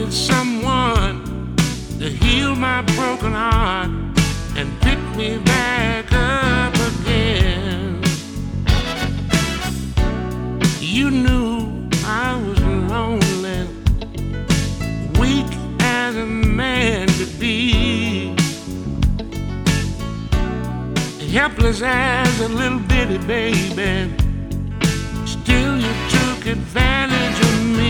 needed someone to heal my broken heart and pick me back up again. You knew I was lonely, weak as a man could be, helpless as a little bitty baby. Still you took advantage